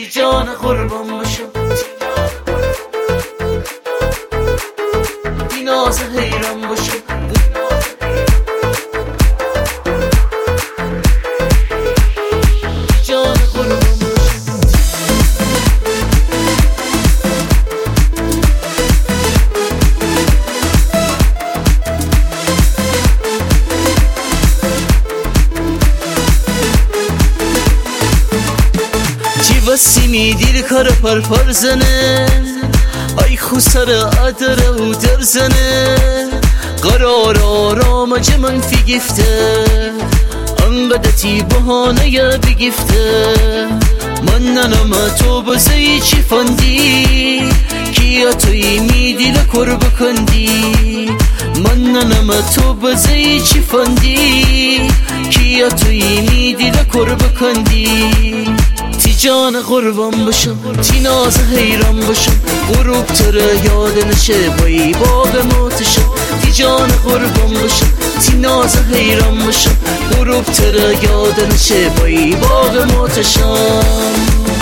جان قربان باشم بی ناز حیران باشم جان قربان وسیمی دیر کار پر زنه ای خسر ادره و در زنه قرار آرامج من فی گفته انقدتی بهانه یا بگفته من ننم تو بزی چی فندی کیا توی میدی لکر بکندی من ننم تو بزی چی فندی کیا توی میدی لکر بکندی تی جان قربان باشم تی ناز حیران باشم غروب تره یاد نشه بایی باغ موتشم تی جان قربان باشم تی ناز حیران باشم غروب تره یاد نشه بایی باغ موتشم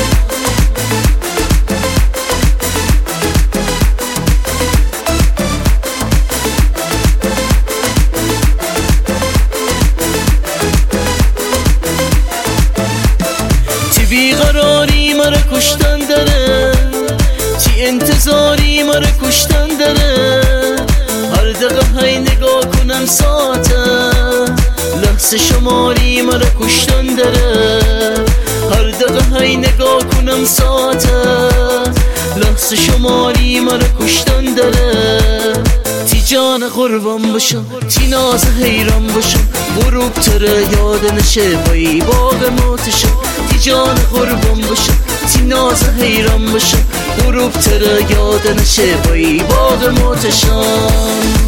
بیقراری مرا کشتن داره تی انتظاری مرا کشتن داره هر دقیقه های نگاه کنم ساعته لحظه شماری مرا کشتن داره هر دقیقه های نگاه کنم ساعته لحظه شماری مرا کشتن داره تی جان قربان باشم تی ناز حیران باشم غروب تره یاد نشه بایی باغ موتشم تی جان قربان باشم تی ناز حیران باشم غروب تره یاد نشه بایی باغ موتشم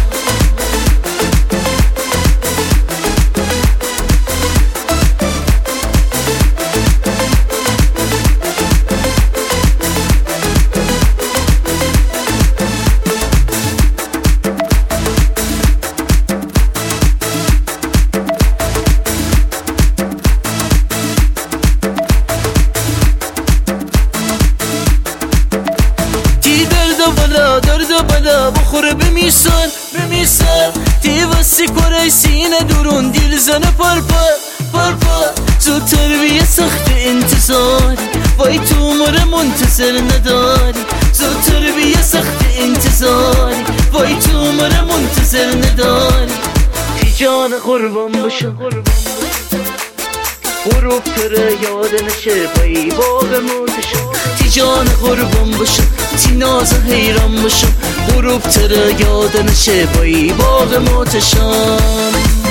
درد بلا بخور بمیسن تی وسی کره سینه درون دیل زنه پر زودتر بیه سخت انتظاری وای تو مره منتظر نداری زودتر بیه سخت انتظاری وای تو مره منتظر نداری تی جان قربان باشم غروب تره یاد نشه بایی باغ موتشم تی جان قربان باشم تی ناز حیران باشم غروب تره یاد نشه بایی باغ موتشم